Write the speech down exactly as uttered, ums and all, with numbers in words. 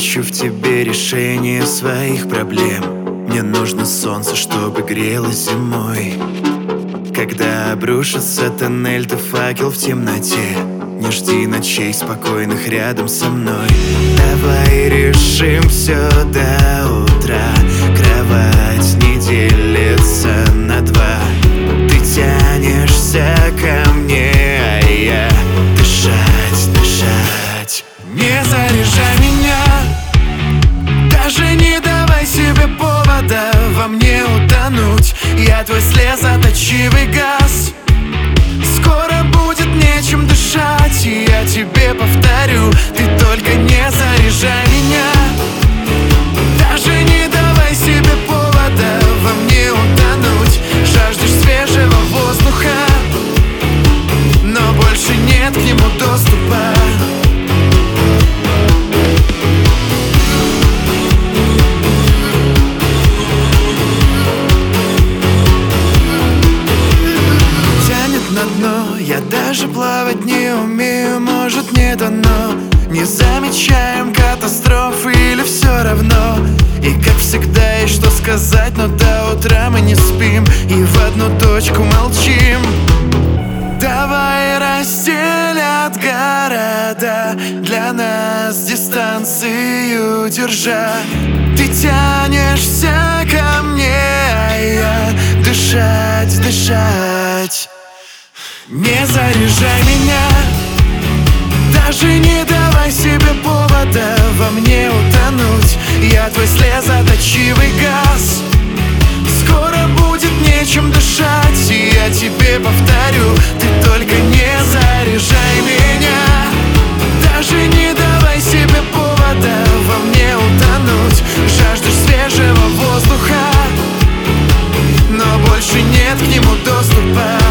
ищу в тебе решение своих проблем. Мне нужно солнце, чтобы грело зимой. Когда обрушится тоннель, ты факел в темноте. Не жди ночей спокойных рядом со мной. Давай решим все до утра. Кровать не делится на два. Ты тянешься ко мне, а я дышать, дышать. Не заряжай меня, даже не давай себе повода во мне утонуть. Я твой слезоточивый газ. Скоро будет нечем дышать, и я тебе повторю: ты только не заряжай меня. Даже не давай себе повода во мне утонуть. Жаждешь свежего воздуха, но больше нет к нему доступа. Я даже плавать не умею, может, не дано. Не замечаем катастрофы или все равно. И как всегда есть что сказать, но до утра мы не спим и в одну точку молчим. Давай разделят города, для нас дистанцию держа. Ты тянешься ко мне, а я дышать, дышать. Не заряжай меня, даже не давай себе повода во мне утонуть. Я твой слезоточивый газ. Скоро будет нечем дышать, и я тебе повторю: ты только не заряжай меня. Даже не давай себе повода во мне утонуть. Жаждешь свежего воздуха, но больше нет к нему доступа.